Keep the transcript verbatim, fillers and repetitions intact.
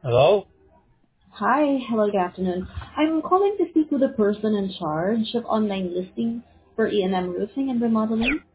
Hello? Hi. Hello, good afternoon. I'm calling to speak with the person in charge of online listings for E and M Roofing and Remodeling.